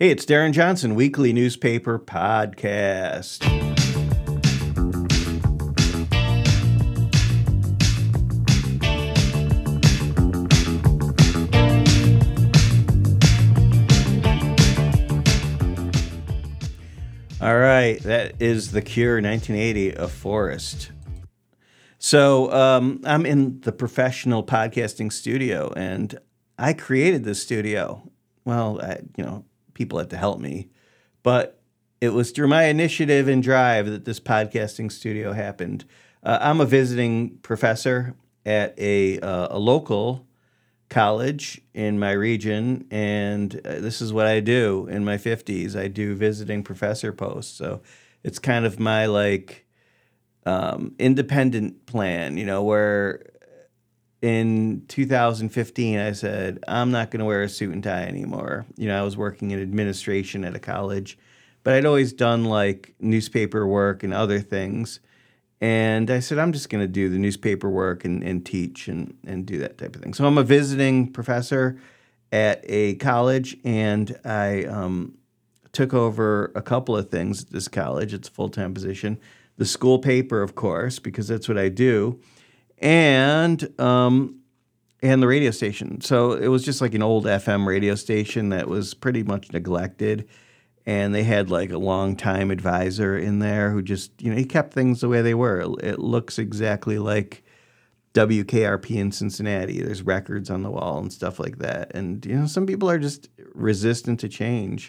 Hey, it's Darren Johnson, Weekly Newspaper Podcast. All right, that is The Cure, 1980, A Forest. So I'm in the professional podcasting studio, and I created this studio. Well, people had to help me, but it was through my initiative and drive that this podcasting studio happened. I'm a visiting professor at a local college in my region, and this is what I do in my 50s. I do visiting professor posts, so it's kind of my independent plan, where in 2015, I said, I'm not going to wear a suit and tie anymore. I was working in administration at a college, but I'd always done newspaper work and other things. And I said, I'm just going to do the newspaper work and teach and do that type of thing. So I'm a visiting professor at a college, and I took over a couple of things at this college. It's a full-time position. The school paper, of course, because that's what I do. And the radio station. So it was just like an old FM radio station that was pretty much neglected. And they had a long-time advisor in there who just, he kept things the way they were. It looks exactly like WKRP in Cincinnati. There's records on the wall and stuff like that. And, some people are just resistant to change.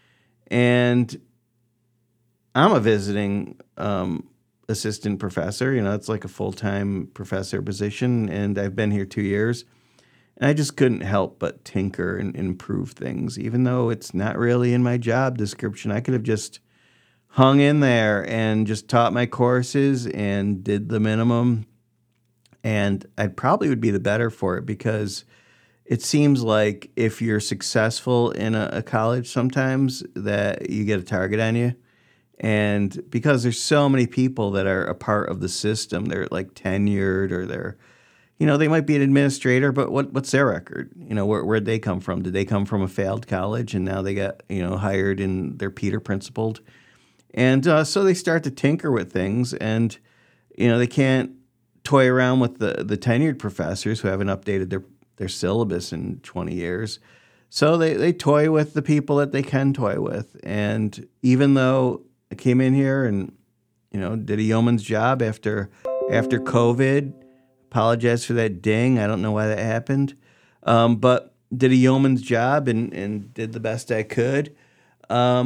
And I'm a visiting assistant professor. It's like a full-time professor position, and I've been here 2 years. And I just couldn't help but tinker and improve things, even though it's not really in my job description. I could have just hung in there and just taught my courses and did the minimum, and I probably would be the better for it, because it seems like if you're successful in a college sometimes that you get a target on you. And because there's so many people that are a part of the system, they're tenured, or they're, they might be an administrator, but what's their record? Where'd they come from? Did they come from a failed college and now they got, hired and they're Peter principled? And so they start to tinker with things, and, they can't toy around with the tenured professors who haven't updated their syllabus in 20 years. So they toy with the people that they can toy with. And even though I came in here and, did a yeoman's job after COVID. Apologize for that ding. I don't know why that happened. But did a yeoman's job and did the best I could. I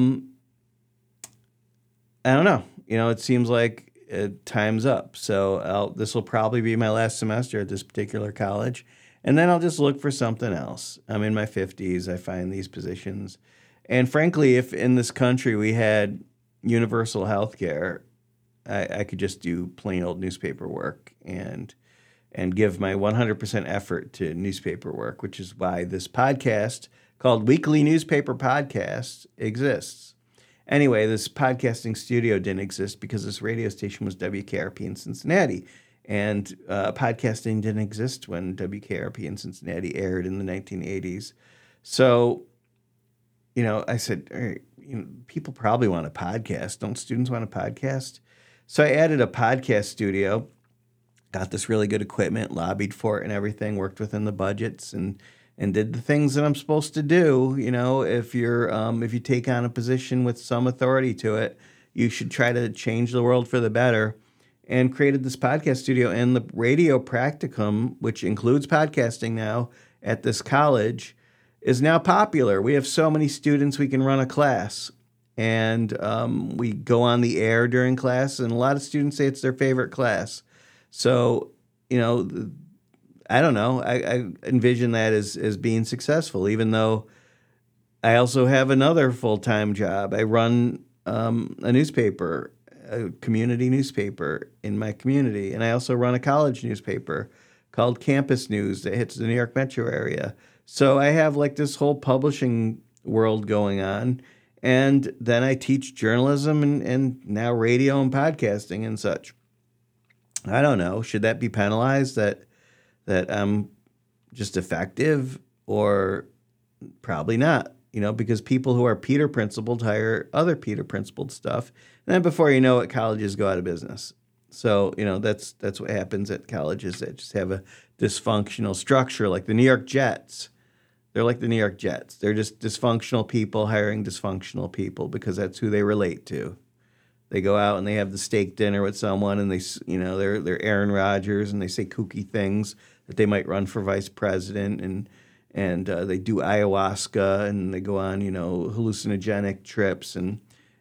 don't know. It seems like time's up. So this will probably be my last semester at this particular college. And then I'll just look for something else. I'm in my 50s. I find these positions. And frankly, if in this country we had universal health care, I could just do plain old newspaper work and give my 100% effort to newspaper work, which is why this podcast called Weekly Newspaper Podcast exists. Anyway, this podcasting studio didn't exist because this radio station was WKRP in Cincinnati, and podcasting didn't exist when WKRP in Cincinnati aired in the 1980s. So, I said, all right, people probably want a podcast. Don't students want a podcast? So I added a podcast studio, got this really good equipment, lobbied for it and everything, worked within the budgets and did the things that I'm supposed to do. If you take on a position with some authority to it, you should try to change the world for the better, and created this podcast studio. And the radio practicum, which includes podcasting now at this college, is now popular. We have so many students, we can run a class, and we go on the air during class, and a lot of students say it's their favorite class. So, I don't know. I envision that as being successful, even though I also have another full-time job. I run a newspaper, a community newspaper in my community, and I also run a college newspaper called Campus News that hits the New York metro area. So I have this whole publishing world going on, and then I teach journalism and now radio and podcasting and such. I don't know. Should that be penalized that I'm just effective, or probably not? because people who are Peter principled hire other Peter principled stuff. And then before you know it, colleges go out of business. So, that's what happens at colleges that just have a dysfunctional structure, like the New York Jets. They're like the New York Jets. They're just dysfunctional people hiring dysfunctional people because that's who they relate to. They go out and they have the steak dinner with someone, and they're Aaron Rodgers, and they say kooky things that they might run for vice president, and they do ayahuasca, and they go on hallucinogenic trips, and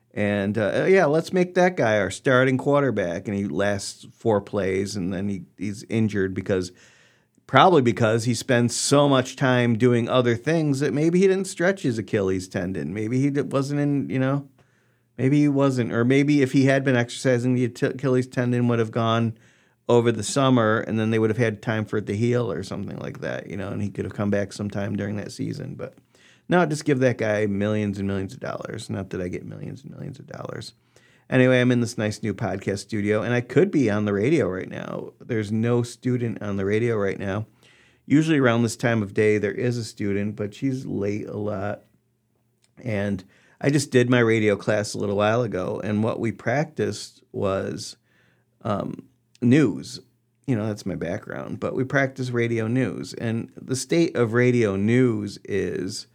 let's make that guy our starting quarterback, and he lasts 4 plays, and then he's injured probably because he spends so much time doing other things that maybe he didn't stretch his Achilles tendon, maybe he wasn't in. Maybe he wasn't, or maybe if he had been exercising, the Achilles tendon would have gone over the summer, and then they would have had time for it to heal or something like that, and he could have come back sometime during that season. But no, just give that guy millions and millions of dollars. Not that I get millions and millions of dollars. Anyway, I'm in this nice new podcast studio, and I could be on the radio right now. There's no student on the radio right now. Usually around this time of day, there is a student, but she's late a lot. And I just did my radio class a little while ago, and what we practiced was news. That's my background, but we practice radio news. And the state of radio news is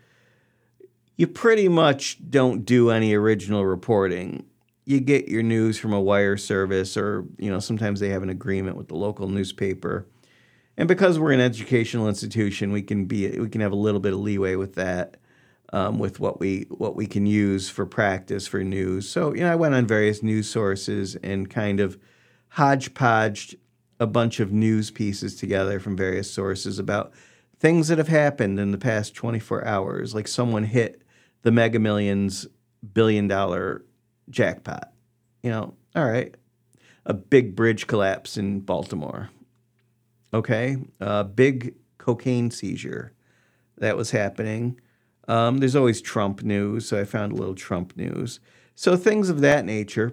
you pretty much don't do any original reporting. You get your news from a wire service, or, sometimes they have an agreement with the local newspaper. And because we're an educational institution, we can have a little bit of leeway with that. With what we can use for practice for news. So, I went on various news sources and kind of hodgepodged a bunch of news pieces together from various sources about things that have happened in the past 24 hours, like someone hit the Mega Millions $1 billion jackpot. All right. A big bridge collapse in Baltimore. Okay. A big cocaine seizure that was happening. There's always Trump news, so I found a little Trump news. So things of that nature.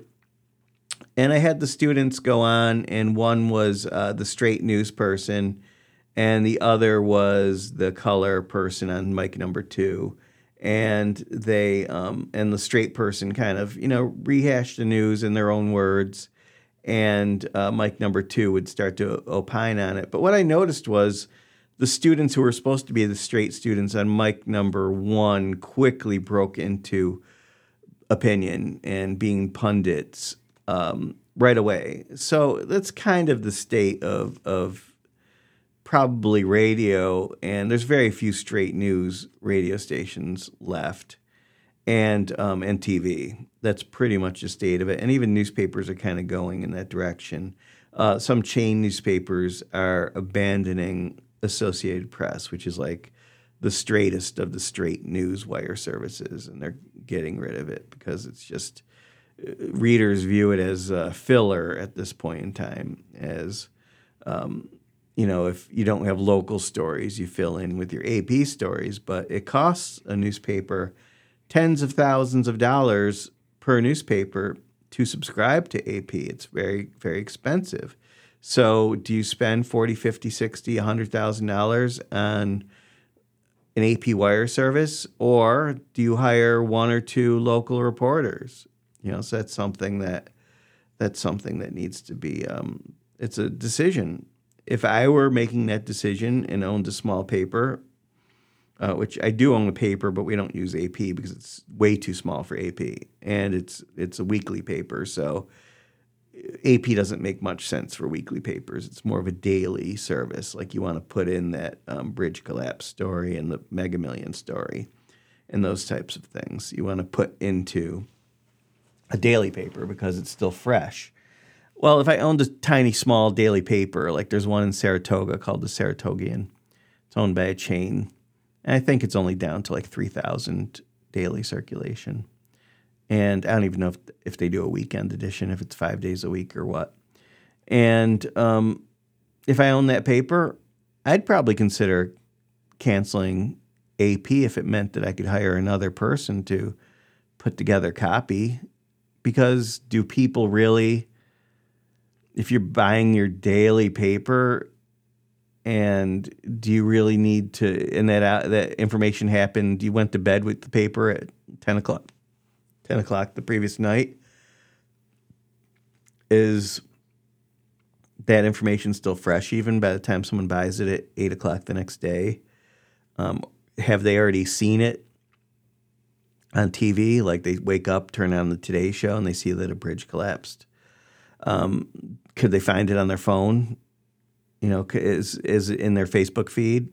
And I had the students go on, and one was the straight news person, and the other was the color person on mic number 2. And they and the straight person kind of, rehashed the news in their own words, and mic number 2 would start to opine on it. But what I noticed was the students who were supposed to be the straight students on mic number 1 quickly broke into opinion and being pundits right away. So that's kind of the state of probably radio, and there's very few straight news radio stations left, and TV. That's pretty much the state of it. And even newspapers are kind of going in that direction. Some chain newspapers are abandoning Associated Press, which is like the straightest of the straight news wire services, and they're getting rid of it because it's just readers view it as filler at this point in time. As if you don't have local stories, you fill in with your AP stories, but it costs a newspaper tens of thousands of dollars per newspaper to subscribe to AP. It's very, very expensive. So do you spend $40, $50, $60, $100,000 on an AP wire service, or do you hire 1 or 2 local reporters? So that's something that needs to be. It's a decision. If I were making that decision and owned a small paper, which I do own a paper, but we don't use AP because it's way too small for AP, and it's a weekly paper, so AP doesn't make much sense for weekly papers. It's more of a daily service. Like you want to put in that bridge collapse story and the Mega Millions story and those types of things. You want to put into a daily paper because it's still fresh. Well, if I owned a tiny, small daily paper, like there's one in Saratoga called the Saratogian. It's owned by a chain. And I think it's only down to like 3,000 daily circulation. And I don't even know if they do a weekend edition, if it's 5 days a week or what. And if I own that paper, I'd probably consider canceling AP if it meant that I could hire another person to put together copy. Because do people really, if you're buying your daily paper, And do you really need to? And that information happened. You went to bed with the paper at 10 o'clock. 10 o'clock the previous night. Is that information still fresh even by the time someone buys it at 8 o'clock the next day? Have they already seen it on TV? Like they wake up, turn on the Today Show, and they see that a bridge collapsed. Could they find it on their phone? Is it in their Facebook feed?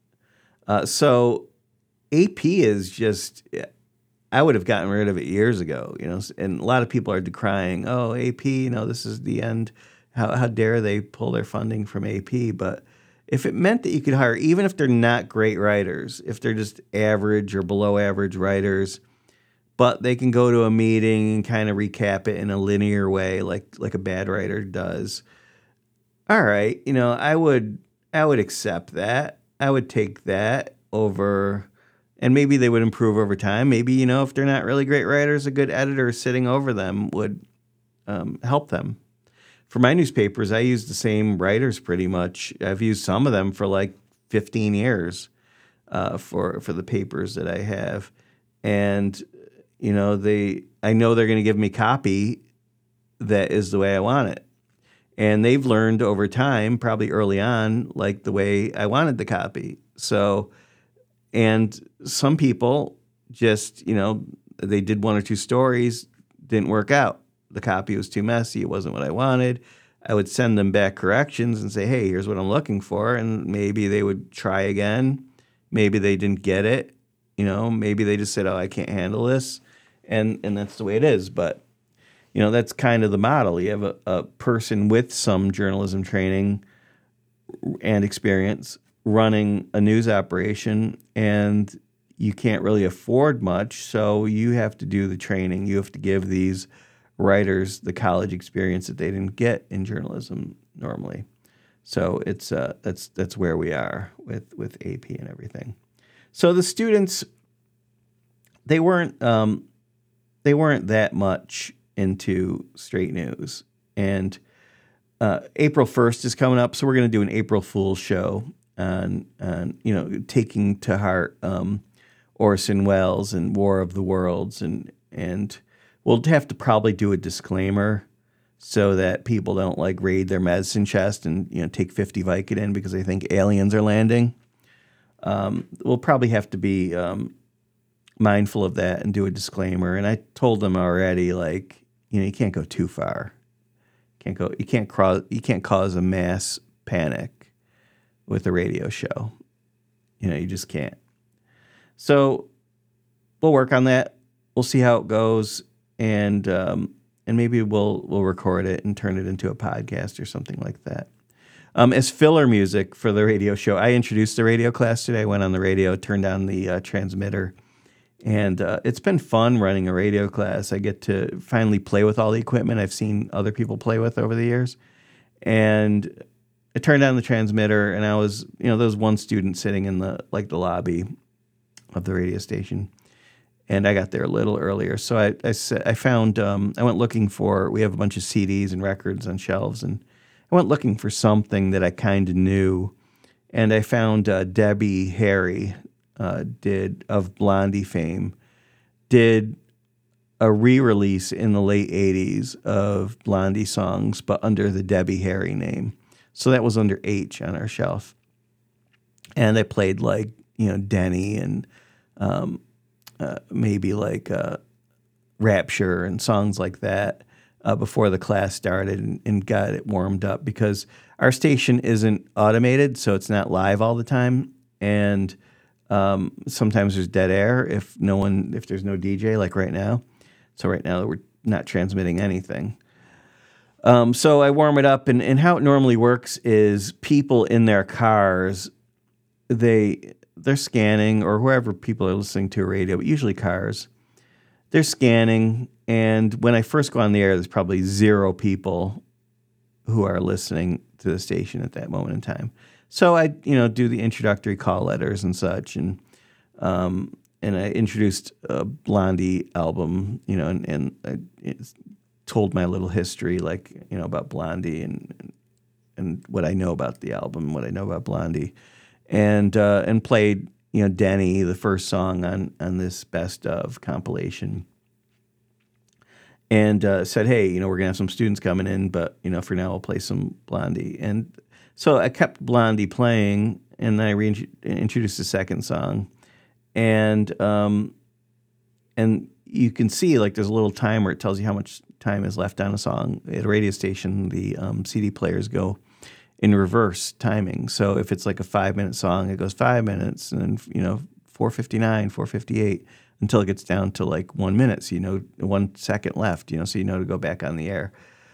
So AP is just, I would have gotten rid of it years ago, and a lot of people are decrying, oh, AP, this is the end. How dare they pull their funding from AP? But if it meant that you could hire, even if they're not great writers, if they're just average or below average writers, but they can go to a meeting and kind of recap it in a linear way, like a bad writer does. All right, I would accept that. I would take that over, and maybe they would improve over time. Maybe, if they're not really great writers, a good editor sitting over them would help them. For my newspapers, I use the same writers pretty much. I've used some of them for like 15 years for the papers that I have. And, I know they're going to give me copy that is the way I want it. And they've learned over time, probably early on, like the way I wanted the copy. So, and some people just, they did one or two stories, didn't work out. The copy was too messy. It wasn't what I wanted. I would send them back corrections and say, hey, here's what I'm looking for. And maybe they would try again. Maybe they didn't get it. Maybe they just said, oh, I can't handle this. And that's the way it is. But, that's kind of the model. You have a person with some journalism training and experience running a news operation, and you can't really afford much. So you have to do the training. You have to give these writers the college experience that they didn't get in journalism normally. So it's that's where we are with AP and everything. So the students, they weren't that much into straight news. And April 1st is coming up, so we're going to do an April Fool's show on taking to heart Orson Welles and War of the Worlds, and we'll have to probably do a disclaimer so that people don't raid their medicine chest and take 50 Vicodin because they think aliens are landing. We'll probably have to be mindful of that and do a disclaimer. And I told them already, you can't go too far. You can't cause a mass panic with a radio show. You just can't. So we'll work on that. We'll see how it goes, and maybe we'll record it and turn it into a podcast or something like that. As filler music for the radio show, I introduced the radio class today. I went on the radio, turned on the transmitter, and it's been fun running a radio class. I get to finally play with all the equipment I've seen other people play with over the years. And I turned on the transmitter, and I was, there was one student sitting in the lobby of the radio station, and I got there a little earlier. So I found, I went looking for, we have a bunch of CDs and records on shelves, and I went looking for something that I kind of knew, and I found Debbie Harry, of Blondie fame, did a re-release in the late 80s of Blondie songs, but under the Debbie Harry name. So that was under H on our shelf. And they played Denny and maybe Rapture and songs like that before the class started and got it warmed up, because our station isn't automated, so it's not live all the time. And sometimes there's dead air if there's no DJ, like right now. So right now we're not transmitting anything. So I warm it up, and how it normally works is people in their cars, they're scanning, or whoever people are listening to a radio, but usually cars, they're scanning. And when I first go on the air, there's probably 0 people who are listening to the station at that moment in time. So I, do the introductory call letters and such, and I introduced a Blondie album, and I told my little history, about Blondie, and and what I know about the album, what I know about Blondie, and played Denny, the first song on this best of compilation, and said, hey, we're gonna have some students coming in, but for now we'll play some Blondie, and so I kept Blondie playing, and then I introduced the second song, and you can see like there's a little timer. It tells you how much time is left on a song. At a radio station, the CD players go in reverse timing. So if it's like a 5-minute song, it goes 5 minutes, and then 4:59, 4:58 until it gets down to like 1 minute. So 1 second left. So to go back on the air,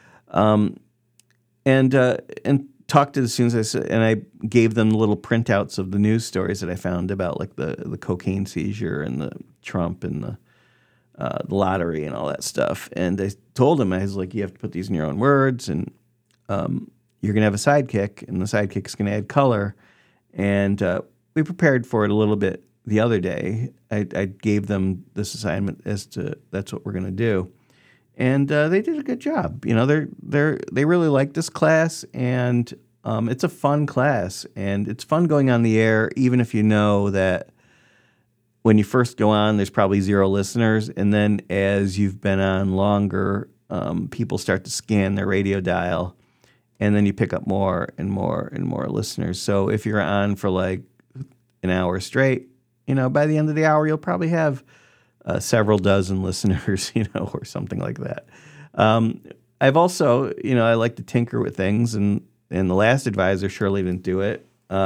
and talked to the students. And I gave them little printouts of the news stories that I found about like the cocaine seizure and the Trump and the lottery and all that stuff. And I told them, I was like, you have to put these in your own words, and you're going to have a sidekick, and the sidekick's going to add color. And we prepared for it a little bit the other day. I gave them this assignment as to that's what we're going to do. And they did a good job. They really like this class, and it's a fun class, and it's fun going on the air, even if you know that when you first go on, there's probably 0 listeners, and then as you've been on longer, people start to scan their radio dial, and then you pick up more and more and more listeners. So if you're on for like an hour straight, by the end of the hour, you'll probably have several dozen listeners, or something like that. I've also, I like to tinker with things, and the last advisor surely didn't do it.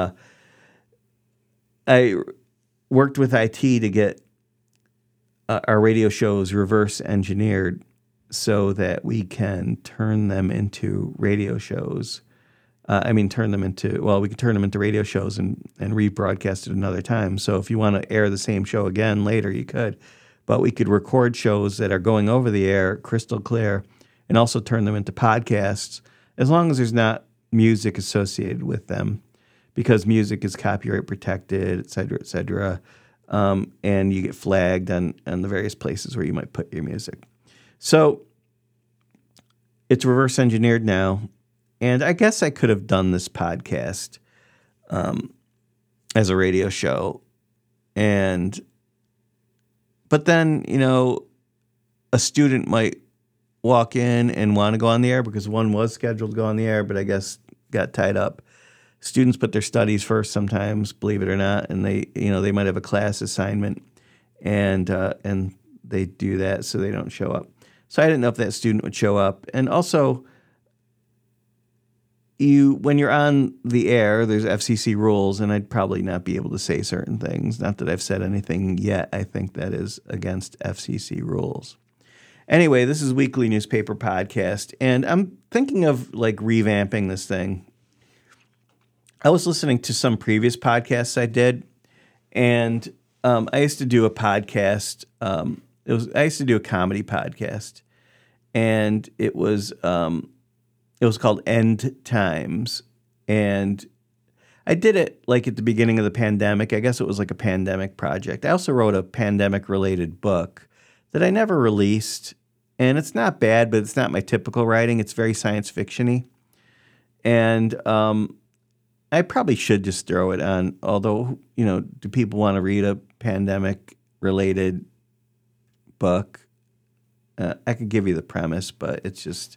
I worked with IT to get our radio shows reverse engineered so that we can turn them into radio shows. We can turn them into radio shows and rebroadcast it another time. So if you want to air the same show again later, you could. But we could record shows that are going over the air crystal clear and also turn them into podcasts, as long as there's not music associated with them, because music is copyright protected, et cetera, et cetera. And you get flagged on the various places where you might put your music. So it's reverse engineered now. And I guess I could have done this podcast as a radio show. But then, a student might walk in and want to go on the air, because one was scheduled to go on the air, but I guess got tied up. Students put their studies first sometimes, believe it or not, and they might have a class assignment, and they do that so they don't show up. So I didn't know if that student would show up. And also, when you're on the air, there's FCC rules, and I'd probably not be able to say certain things. Not that I've said anything yet. I think that is against FCC rules. Anyway, this is Weekly Newspaper Podcast, and I'm thinking of like revamping this thing. I was listening to some previous podcasts I did, and I used to do a podcast. I used to do a comedy podcast, and it was called End Times, and I did it like at the beginning of the pandemic. I guess it was like a pandemic project. I also wrote a pandemic-related book that I never released, and it's not bad, but it's not my typical writing. It's very science fiction-y, and I probably should just throw it on, although, do people want to read a pandemic-related book? I could give you the premise, but it's just,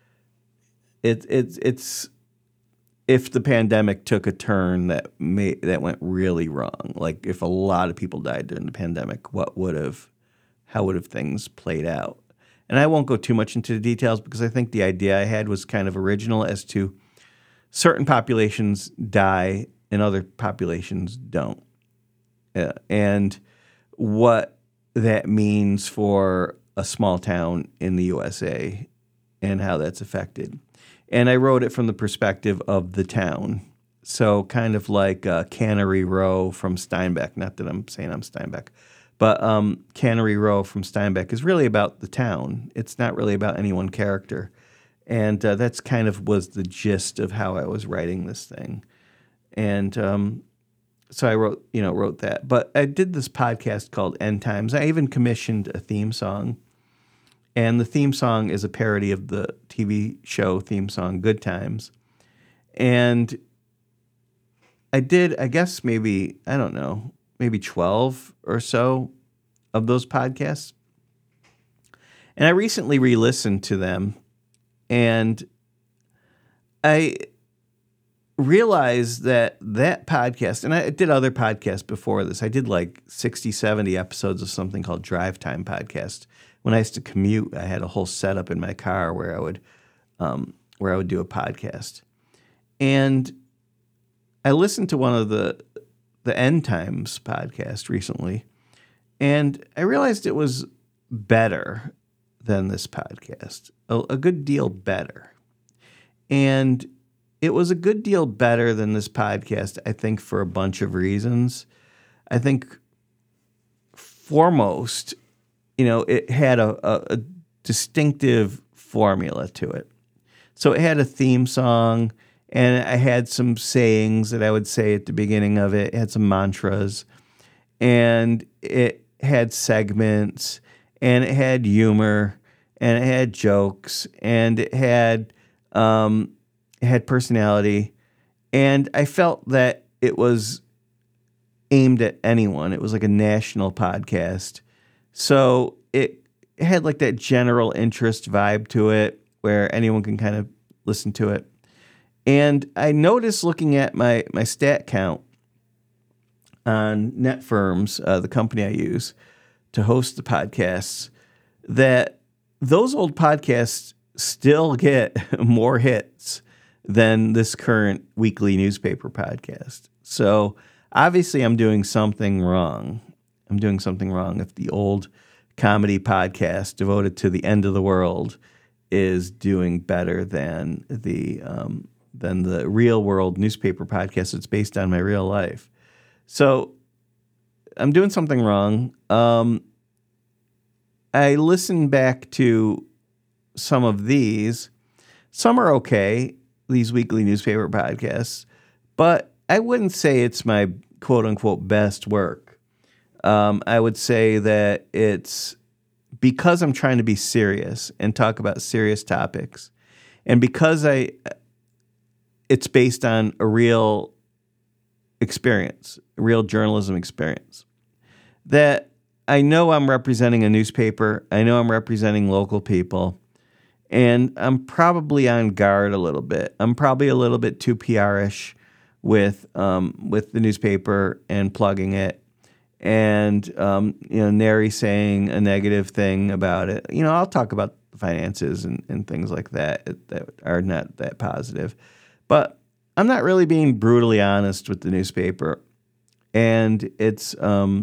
it's if the pandemic took a turn that went really wrong, like if a lot of people died during the pandemic, how would have things played out? And I won't go too much into the details, because I think the idea I had was kind of original as to certain populations die and other populations don't. And what that means for a small town in the USA and how that's affected. And I wrote it from the perspective of the town. So kind of like Cannery Row from Steinbeck. Not that I'm saying I'm Steinbeck. But Cannery Row from Steinbeck is really about the town. It's not really about any one character. And that's kind of was the gist of how I was writing this thing. And so I wrote that. But I did this podcast called End Times. I even commissioned a theme song. And the theme song is a parody of the TV show theme song Good Times. And I did, I guess maybe, I don't know, maybe 12 or so of those podcasts. And I recently re-listened to them, and I realized that podcast, and I did other podcasts before this. I did like 60, 70 episodes of something called Drive Time Podcast. When I used to commute, I had a whole setup in my car where I would do a podcast. And I listened to one of the End Times podcast recently, and I realized it was better than this podcast, a good deal better. And it was a good deal better than this podcast, I think, for a bunch of reasons. I think foremost, it had a distinctive formula to it. So it had a theme song, and I had some sayings that I would say at the beginning of it. It had some mantras, and it had segments, and it had humor, and it had jokes, and it had personality, and I felt that it was aimed at anyone. It was like a national podcast, so it had like that general interest vibe to it, where anyone can kind of listen to it. And I noticed, looking at my stat count on NetFirms, the company I use to host the podcasts, that those old podcasts still get more hits than this current weekly newspaper podcast. So obviously I'm doing something wrong. If the old comedy podcast devoted to the end of the world is doing better than the real world newspaper podcast that's based on my real life. So I'm doing something wrong. I listened back to some of these. Some are okay, these weekly newspaper podcasts, but I wouldn't say it's my quote unquote best work. I would say that it's because I'm trying to be serious and talk about serious topics, and because it's based on a real experience, a real journalism experience, that I know I'm representing a newspaper. I know I'm representing local people, and I'm probably on guard a little bit. I'm probably a little bit too PR-ish with the newspaper and plugging it, and nary saying a negative thing about it. I'll talk about the finances and things like that are not that positive, but I'm not really being brutally honest with the newspaper, and it's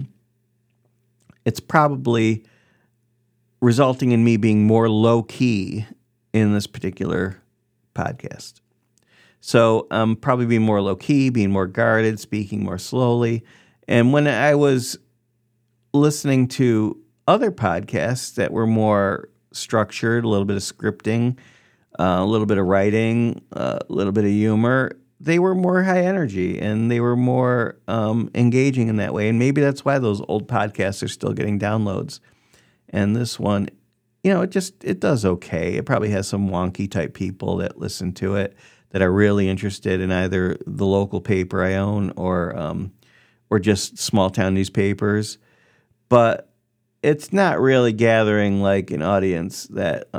probably resulting in me being more low key in this particular podcast. So I'm probably being more low key, being more guarded, speaking more slowly. And when I was listening to other podcasts that were more structured, a little bit of scripting, a little bit of writing, a little bit of humor, they were more high energy and they were more engaging in that way. And maybe that's why those old podcasts are still getting downloads. And this one, it does okay. It probably has some wonky type people that listen to it that are really interested in either the local paper I own or just small town newspapers. But it's not really gathering like an audience that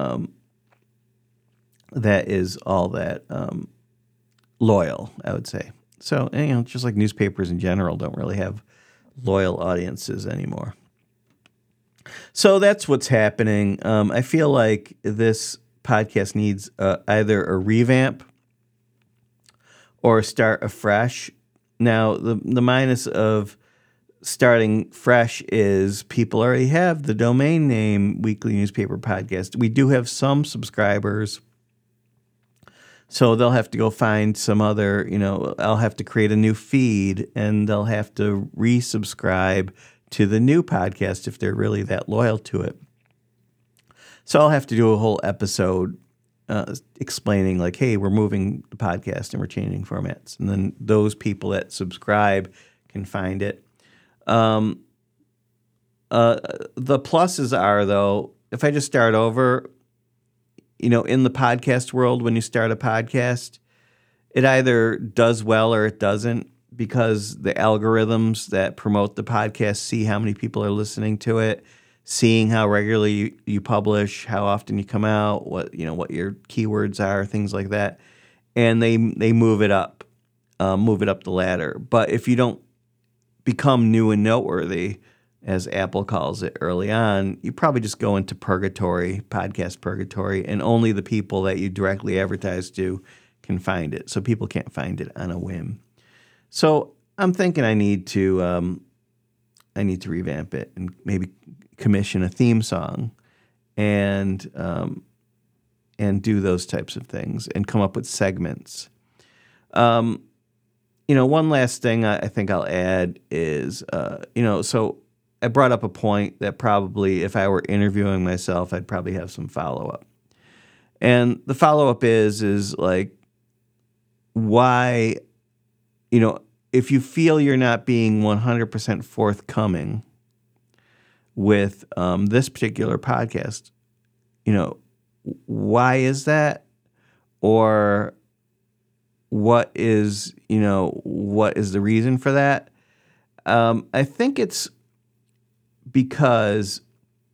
is all that loyal, I would say. So, just like newspapers in general don't really have loyal audiences anymore. So that's what's happening. I feel like this podcast needs either a revamp or start afresh. Now, the minus of starting fresh is people already have the domain name Weekly Newspaper Podcast. We do have some subscribers, so they'll have to go find some other, I'll have to create a new feed, and they'll have to resubscribe to the new podcast if they're really that loyal to it. So I'll have to do a whole episode explaining like, hey, we're moving the podcast and we're changing formats. And then those people that subscribe can find it. The pluses are, though, if I just start over, in the podcast world, when you start a podcast, it either does well or it doesn't, because the algorithms that promote the podcast see how many people are listening to it, seeing how regularly you publish, how often you come out, what your keywords are, things like that, and they move it up the ladder. But if you don't become new and noteworthy, as Apple calls it early on, you probably just go into purgatory, podcast purgatory, and only the people that you directly advertise to can find it. So people can't find it on a whim. So I'm thinking I need to revamp it and maybe commission a theme song and do those types of things and come up with segments. One last thing I think I'll add is, so I brought up a point that probably if I were interviewing myself, I'd probably have some follow-up. And the follow-up is like, why, if you feel you're not being 100% forthcoming with this particular podcast, why is that? Or what is the reason for that? I think it's because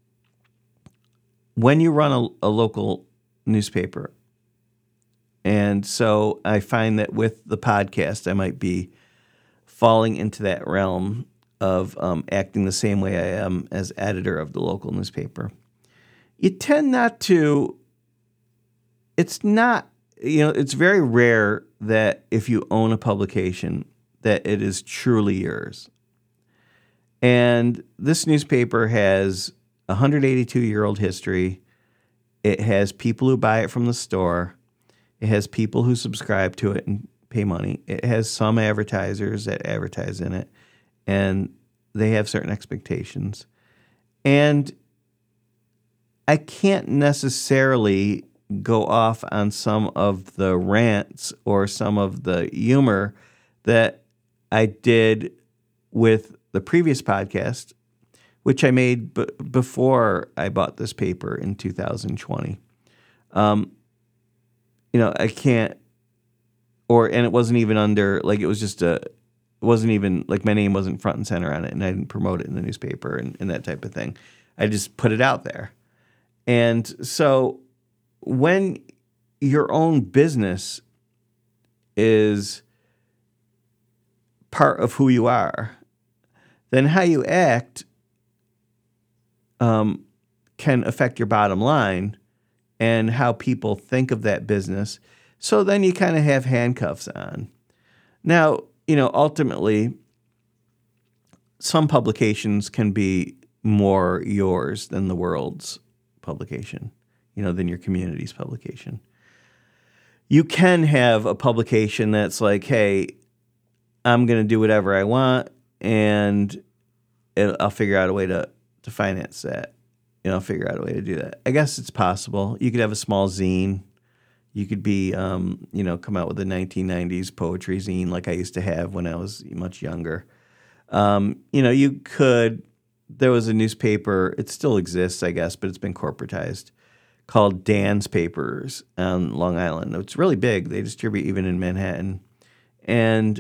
when you run a local newspaper, and so I find that with the podcast, I might be falling into that realm of acting the same way I am as editor of the local newspaper. You tend not to, it's very rare that if you own a publication that it is truly yours. And this newspaper has a 182-year-old history. It has people who buy it from the store. It has people who subscribe to it and pay money. It has some advertisers that advertise in it, and they have certain expectations. And I can't necessarily go off on some of the rants or some of the humor that I did with the previous podcast, which I made before I bought this paper in 2020. I can't, and it wasn't even under, like, it was just it wasn't even, like, my name wasn't front and center on it, and I didn't promote it in the newspaper and that type of thing. I just put it out there. And so when your own business is part of who you are, then how you act can affect your bottom line and how people think of that business. So then you kind of have handcuffs on. Now, ultimately, some publications can be more yours than the world's publication, than your community's publication. You can have a publication that's like, hey, I'm going to do whatever I want, and I'll figure out a way to finance that. I'll figure out a way to do that. I guess it's possible. You could have a small zine. You could be, come out with a 1990s poetry zine like I used to have when I was much younger. You could, there was a newspaper, it still exists, I guess, but it's been corporatized, called Dan's Papers on Long Island. It's really big. They distribute even in Manhattan. And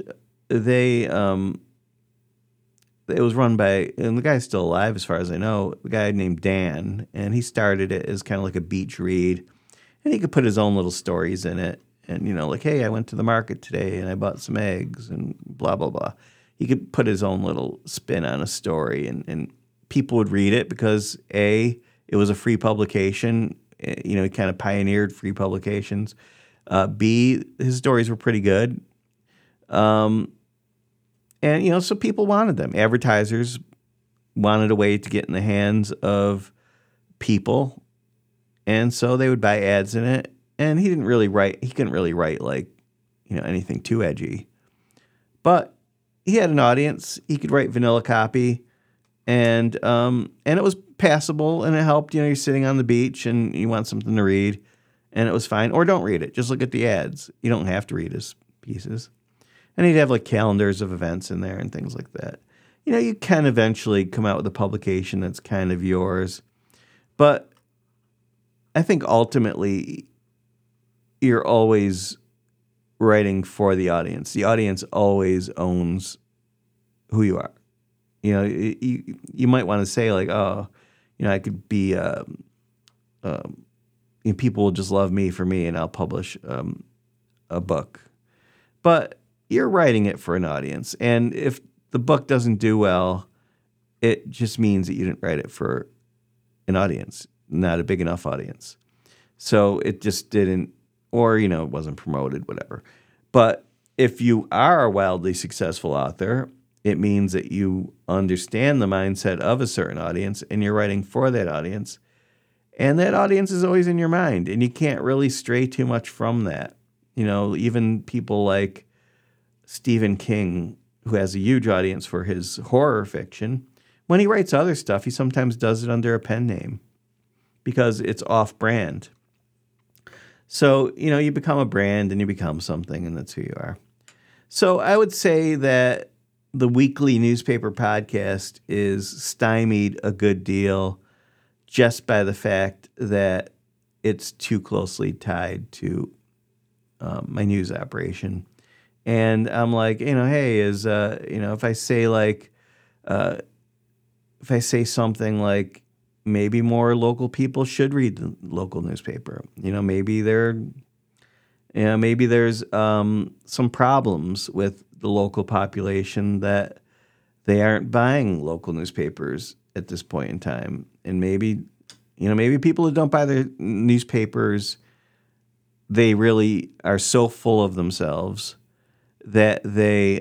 it was run by, and the guy's still alive as far as I know, a guy named Dan, and he started it as kind of like a beach read, and he could put his own little stories in it, and, like, hey, I went to the market today, and I bought some eggs, and blah, blah, blah. He could put his own little spin on a story, and people would read it because, A, it was a free publication, he kind of pioneered free publications. B, his stories were pretty good. And, so people wanted them. Advertisers wanted a way to get in the hands of people. And so they would buy ads in it. And he couldn't really write like, anything too edgy. But he had an audience. He could write vanilla copy. And it was passable, and it helped. You're sitting on the beach and you want something to read, and it was fine. Or don't read it. Just look at the ads. You don't have to read his pieces. And he'd have like calendars of events in there and things like that. You can eventually come out with a publication that's kind of yours. But I think ultimately you're always writing for the audience. The audience always owns who you are. You know, you might want to say like, oh, you know, I could be, people will just love me for me, and I'll publish a book. But you're writing it for an audience, and if the book doesn't do well, it just means that you didn't write it for an audience, not a big enough audience. So it just didn't, or, you know, it wasn't promoted, whatever. But if you are a wildly successful author, it means that you understand the mindset of a certain audience, and you're writing for that audience. And that audience is always in your mind, and you can't really stray too much from that. You know, even people like Stephen King, who has a huge audience for his horror fiction, when he writes other stuff, he sometimes does it under a pen name because it's off-brand. So, you know, you become a brand and you become something, and that's who you are. So I would say that the weekly newspaper podcast is stymied a good deal just by the fact that it's too closely tied to my news operation. And I'm like, you know, hey, if I say something like, maybe more local people should read the local newspaper. You know, maybe there's some problems with the local population that they aren't buying local newspapers at this point in time. And maybe people who don't buy their newspapers, they really are so full of themselves that they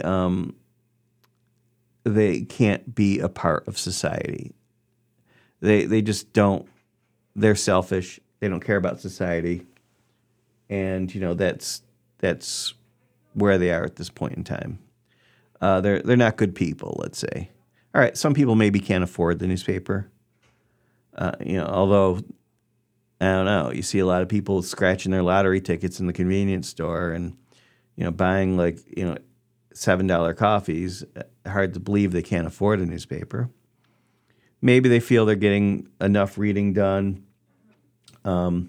can't be a part of society. They just don't. They're selfish. They don't care about society, and you know that's where they are at this point in time. They're not good people, let's say. All right, some people maybe can't afford the newspaper. Although I don't know, you see a lot of people scratching their lottery tickets in the convenience store and buying $7 coffees. Hard to believe they can't afford a newspaper. Maybe they feel they're getting enough reading done. On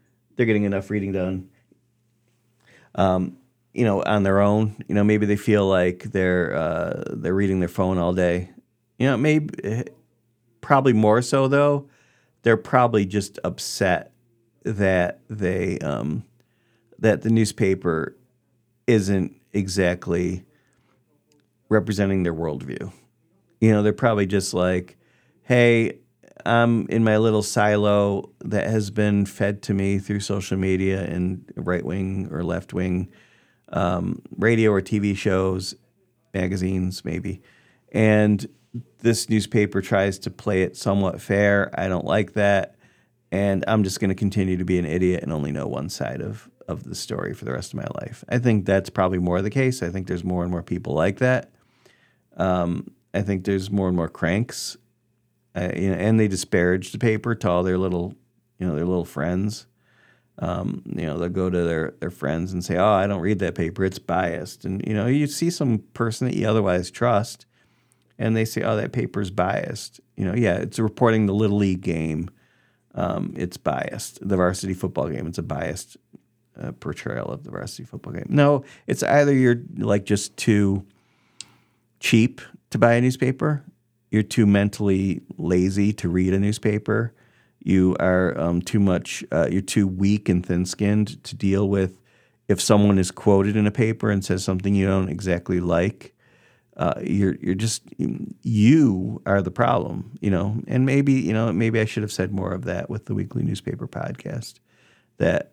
their own. Maybe they feel like they're reading their phone all day. Probably more so though. They're probably just upset that that the newspaper isn't exactly representing their worldview. They're probably just like, hey, I'm in my little silo that has been fed to me through social media and right-wing or left-wing radio or TV shows, magazines maybe. And this newspaper tries to play it somewhat fair. I don't like that. And I'm just going to continue to be an idiot and only know one side of the story for the rest of my life. I think that's probably more the case. I think there's more and more people like that. I think there's more and more cranks. And they disparage the paper to all their little friends. They'll go to their friends and say, "Oh, I don't read that paper; it's biased." And you see some person that you otherwise trust, and they say, "Oh, that paper's biased." It's reporting the Little League game. It's biased. The varsity football game. It's a biased portrayal of the varsity football game. No, it's either you're like just too cheap to buy a newspaper. You're too mentally lazy to read a newspaper. You are you're too weak and thin-skinned to deal with if someone is quoted in a paper and says something you don't exactly like. You are the problem, And maybe I should have said more of that with the weekly newspaper podcast. That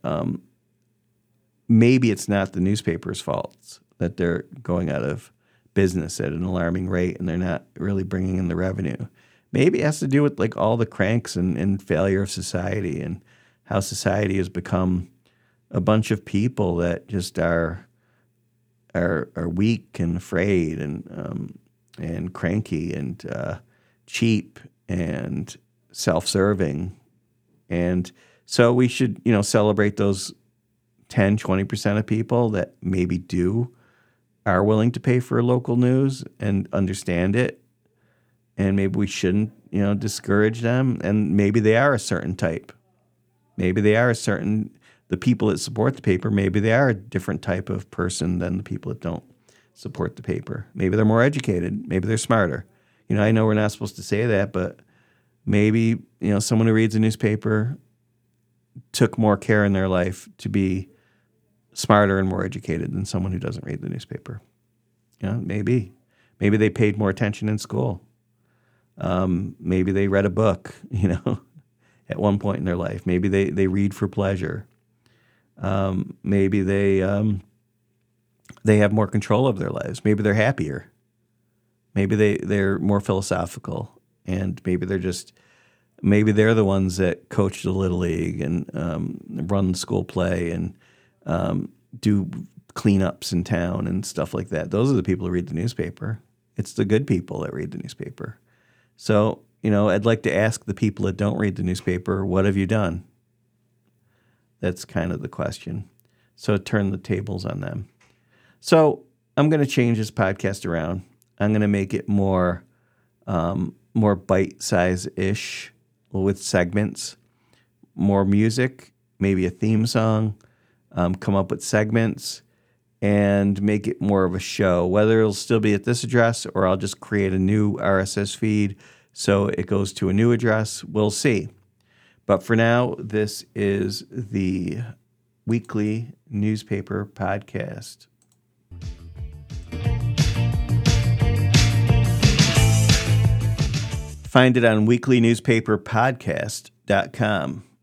maybe it's not the newspaper's fault that they're going out of business at an alarming rate and they're not really bringing in the revenue. Maybe it has to do with like all the cranks and failure of society and how society has become a bunch of people that just are weak and afraid and cranky and cheap and self-serving. And so we should, celebrate those 10, 20% of people that maybe are willing to pay for local news and understand it. And maybe we shouldn't, discourage them. And maybe they are a certain type. Maybe they are a certain the people that support the paper, maybe they are a different type of person than the people that don't support the paper. Maybe they're more educated. Maybe they're smarter. I know we're not supposed to say that, but maybe, someone who reads a newspaper took more care in their life to be smarter and more educated than someone who doesn't read the newspaper. Maybe they paid more attention in school. Maybe they read a book, at one point in their life. Maybe they read for pleasure. Maybe they have more control of their lives. Maybe they're happier. Maybe they're more philosophical, and maybe they're the ones that coach the Little League and run the school play and do cleanups in town and stuff like that. Those are the people who read the newspaper. It's the good people that read the newspaper. So, I'd like to ask the people that don't read the newspaper, what have you done? That's kind of the question. So turn the tables on them. So I'm going to change this podcast around. I'm going to make it more bite-size-ish with segments, more music, maybe a theme song, come up with segments, and make it more of a show, whether it'll still be at this address or I'll just create a new RSS feed so it goes to a new address. We'll see. But for now, this is the weekly newspaper podcast. Find it on weeklynewspaperpodcast.com.